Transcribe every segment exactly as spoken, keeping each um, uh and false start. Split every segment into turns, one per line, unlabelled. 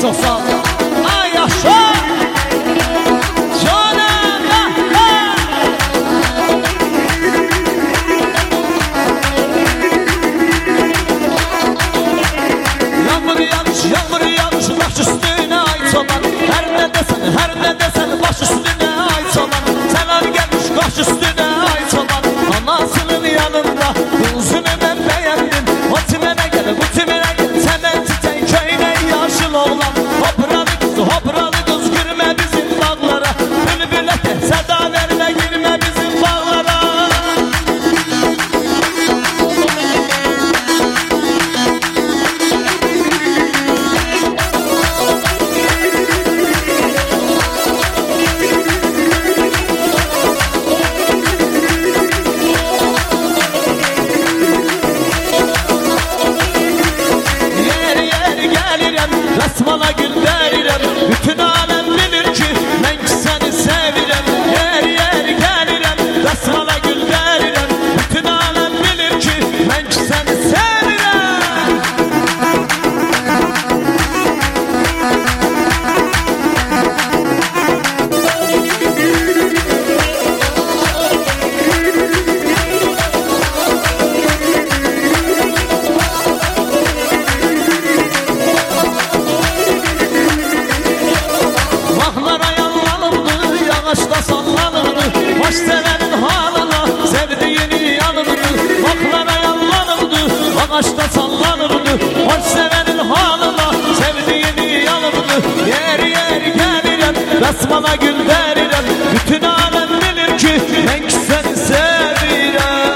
Çok sağ ol. Ay yaşa. Canım ya. Yağmur yağmış, yağmur yağmış baş üstüne ay çoban. Her ne desen, her ne desen baş üstüne ay çoban. Selam gelmiş baş üstüne ay çoban. Anasının yanında kızını ben beğendim. O timene gel, bu timene gel. Semen çiçeği köyüne yaşıl oğlan. Hopralı kız, hopralı kız girme bizim bağlara. Bülbüle de seda verme girme bizim bağlara. Resmana gül derirem, bütün alem bilir ki ben ki seni sevirem. Yer yer gelirem, resmana gül derirem, bütün alem bilir ki ben ki seni sevirem. Ağaçta sallanırdı, baş sevenin halına sevdiğini yanırdı. Baklara yanlanırdı, ağaçta sallanırdı, baş sevenin halına sevdiğini yanırdı. Yer yer gelirem, resmana gül derirem, bütün alem bilir ki ben ki seni sevirem.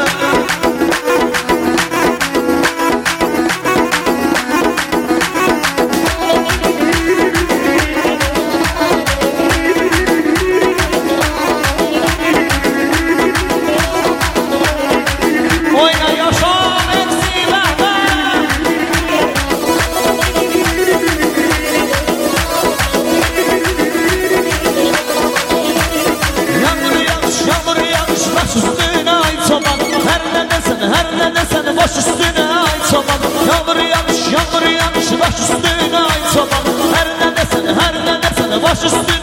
Her ne desen baş üstüne ay çoban. Yağmur yağmış, yağmur yağmış baş üstüne ay çoban. Her ne desen, her ne desen baş üstüne.